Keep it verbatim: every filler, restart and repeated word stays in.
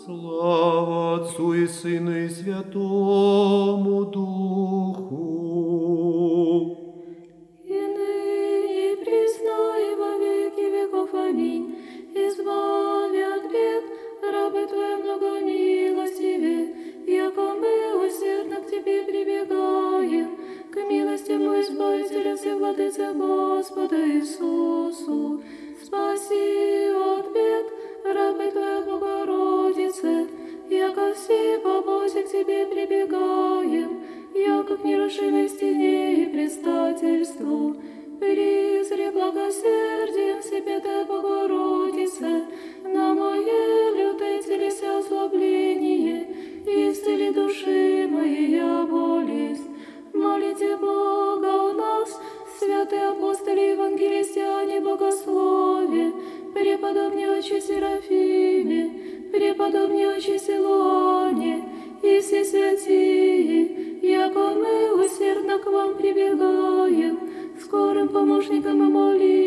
Слава Отцу и Сыну и Святому Духу. И ныне, и присно, и во веки веков. Аминь. Избави от бед, рабы Твои многомилостиве, яко мы усердно к Тебе прибегаем, к милостивому Избавителю всех Владыце Господа Иисусу. Спаси от бед, рабы Твоя Богородице, яко все по Бозе к Тебе прибегаем, яко к нерушимой стене и предстательству. Призри благосердием Всепетая Богородице, на мое лютое телеся озлобление, исцели души моей болезнь. Молите Бога у нас, святые апостоли, евангелистяне, богослове, преподобные отче Серафиме, преподобные отче Силуане и все святые, яко мы усердно к вам прибегаем, скорым помощником и молитвой.